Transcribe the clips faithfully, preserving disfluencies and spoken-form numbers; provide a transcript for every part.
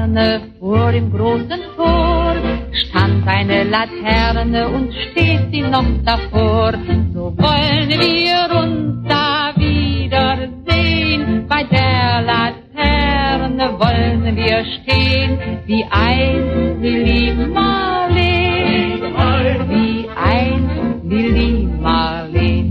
Laterne, vor dem großen Tor stand eine Laterne und steht sie noch davor. So wollen wir uns da wiedersehen, bei der Laterne wollen wir stehen, wie einst Lili Marleen, wie einst Lili Marleen.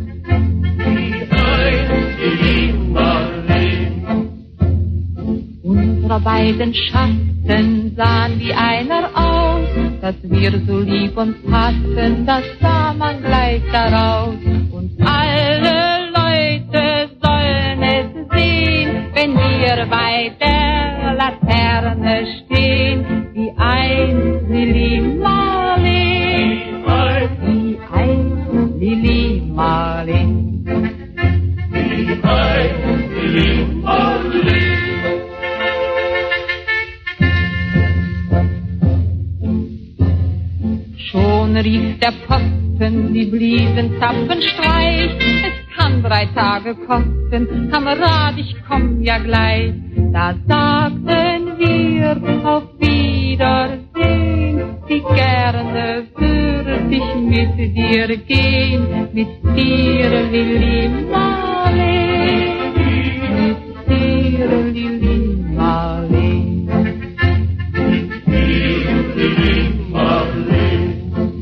Unsere beiden Schatten sahen wie einer aus, dass wir so lieb uns hatten, das sah man gleich daraus. Und alle Leute sollen es sehen, wenn wir bei der Laterne stehen, wie einst Lili Marleen, wie einst Lili Marleen, wie einst Lili Marleen. Schon rief der Posten, sie blieben Zapfenstreich. Es kann drei Tage kosten, Kamerad, ich komm ja gleich. Da sagten wir auf Wiedersehen, wie gerne würd ich mit dir gehen, mit dir, Lili Marleen, mit dir, Lili Marleen, mit dir, Lili Marleen.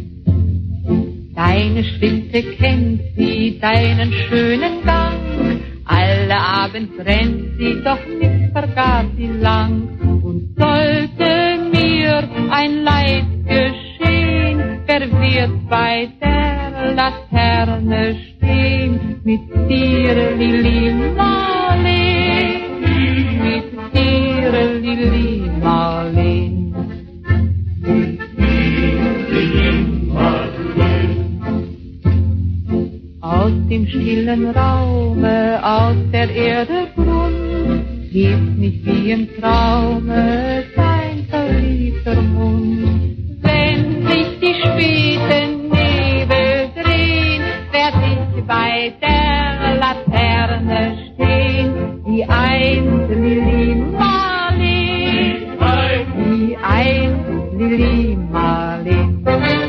Deine Schritte kennt sie, deinen schönen Gang, alle Abend rennt sie, doch nicht vergaß sie lang. Und sollte mir ein Leid geschehen, wer wird bei der Laterne stehen, mit dir, Lili Marleen, mit dir, Lili Marleen, mit dir, Lili Marleen. Aus dem stillen Raume, aus der Erde Grund, hebt mich wie im Traume dein verliebter Mund. Wenn sich die späten Nebel drehen, werd ich bei der Laterne stehen, wie einst Lili Marleen, wie einst Lili Marleen.